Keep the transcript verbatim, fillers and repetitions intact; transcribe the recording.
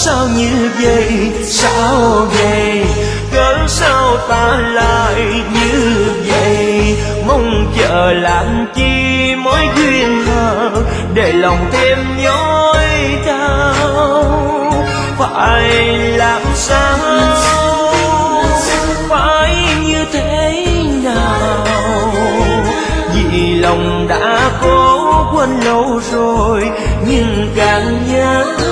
sao như vậy, sao vậy, cớ sao ta lại như vậy. Mong chờ làm chi mối duyên hờ, để lòng thêm nhói đau. Phải làm sao, phải như thế nào, vì lòng đã cố quên lâu rồi, nhưng càng nhớ